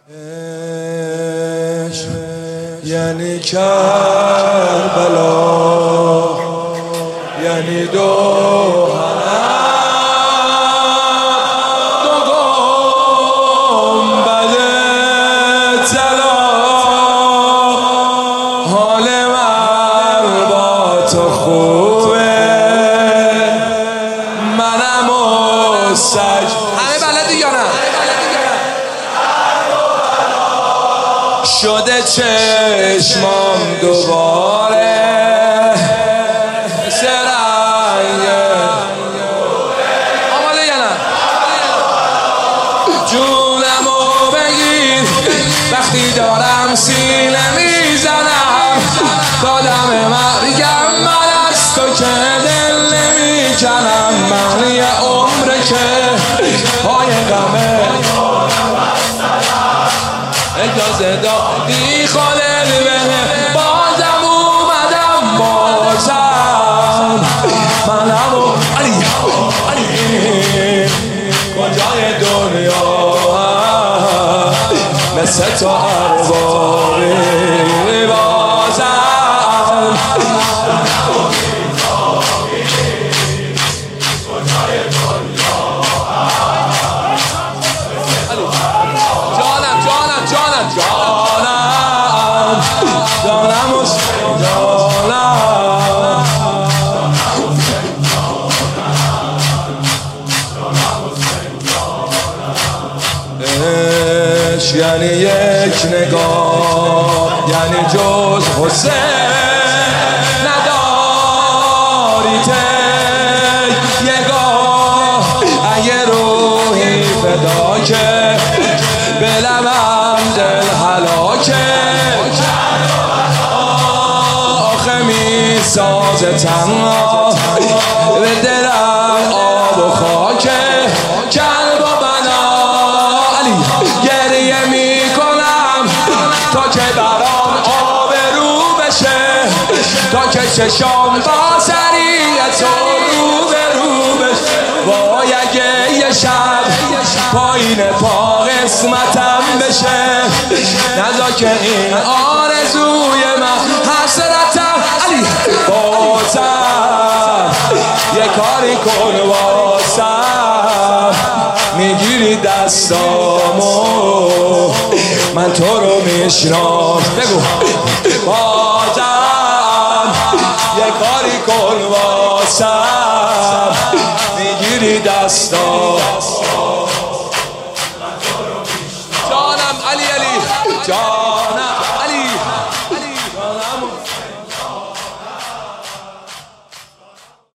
یعنی کربلا، یعنی دو گنبد طلا. حال من با تو خوبه، منم و سج. همه بلدی یا نه؟ شده چشمام دوباره مثل رنگ آماده یا نه؟ جونمو بگیر وقتی دارم سینه میزنم، دادم مرگم من از تو که دل نمیکنم. من یه عمره که پای غمه اجازه دادی خالد بهم، بازم اومدم بازم منم و علی کجای دنیا مثل تو اربابی بازم یعنی یک نگاه، یعنی جز حسین نداری تی یه گاه. اگه روحی فدا که به لبم دل هلاکه، آخه می سازه تنها به دلم آب و خاکه. کلب و بنا علی گریه می کنم تا که برام آب رو بشه، تا که چشام با سریعت رو به رو بشه. وای اگه یه شب پایین پا قسمتم بشه، نذار که این آرزوی من حسرتم علی بازم یه کاری کن واسم. میگیری دستامو من تو رو میشنام، بگو بازم یه کاری کن واسم. میگیری دستامو